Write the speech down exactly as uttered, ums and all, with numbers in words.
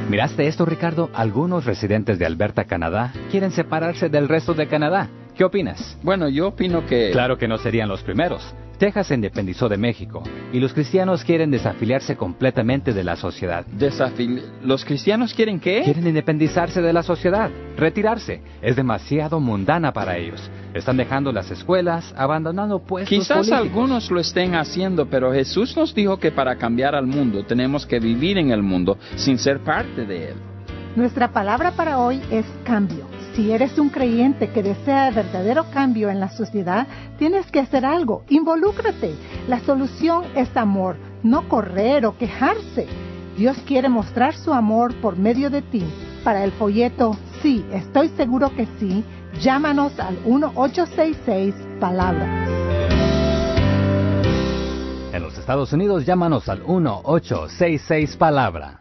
¿Miraste esto, Ricardo? Algunos residentes de Alberta, Canadá, quieren separarse del resto de Canadá. ¿Qué opinas? Bueno, yo opino que... Claro que no serían los primeros. Texas se independizó de México, y los cristianos quieren desafiliarse completamente de la sociedad. Desafili... ¿Los cristianos quieren qué? Quieren independizarse de la sociedad, retirarse. Es demasiado mundana para ellos. Están dejando las escuelas, abandonando puestos Quizás políticos. algunos lo estén haciendo, pero Jesús nos dijo que para cambiar al mundo tenemos que vivir en el mundo sin ser parte de él. Nuestra palabra para hoy es cambio. Si eres un creyente que desea verdadero cambio en la sociedad, tienes que hacer algo. Involúcrate. La solución es amor, no correr o quejarse. Dios quiere mostrar su amor por medio de ti. Para el folleto Sí, estoy seguro que sí, llámanos al uno ocho seis seis palabra. En los Estados Unidos, llámanos al uno ocho seis seis palabra.